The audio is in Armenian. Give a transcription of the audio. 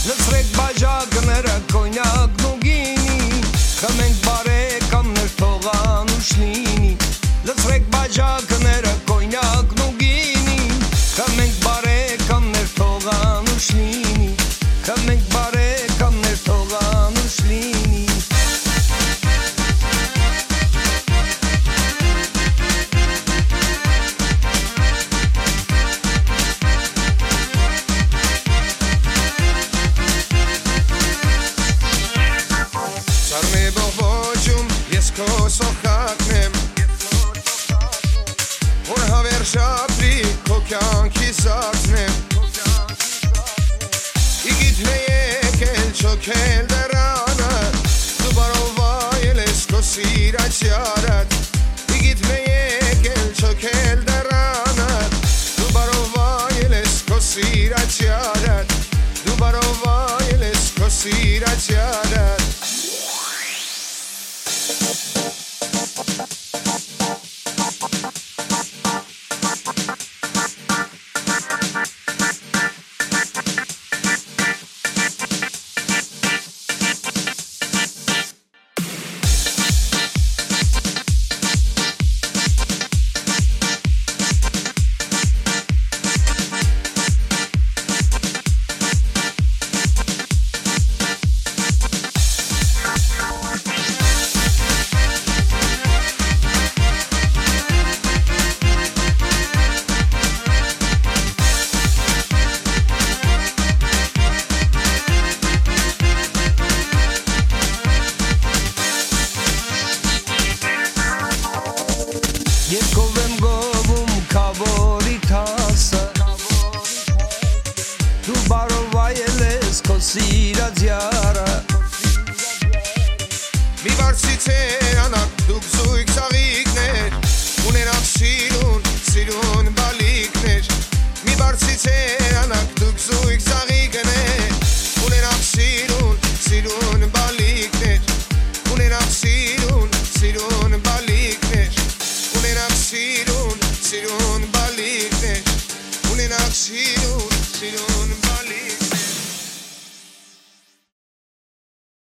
Լցրեք բաժակները կոնյակ ու գինի, խմենք բարեկամներ թող անուշ լինի։ Լցրեք բաժակները կոնյակ ու գինի, խմենք բարեկամներ թող անուշ լինի, խմենք բարեկամներ թող անուշ լինի։ Սոխակնեմ որ հավերժապրի քո կյանքի զարթնեմ իգիթն է եկել չոքել դրանը դու բարովայել ես քո սիրացյալդ իգիթն է եկել չոքել դրանը դու բարովայել ես քո սիրացյալդ դու բարովայել ես քո սիրացյալդ Երկով եմ գովում քավորի թասը Դու բարովայել ես քո սիրած յարը Մի բարձից երանակ դուք զույգ ծաղիքներ Ունենակ սիրուն բալիքներ Մի բարձից երանակ դուք զույգ ծաղիքներ Ունենակ սիրուն բալիքներ Ունենակ սիրուն բալիքներ Ունենակ սիրուն բալիքներ Ունենակ սիրուն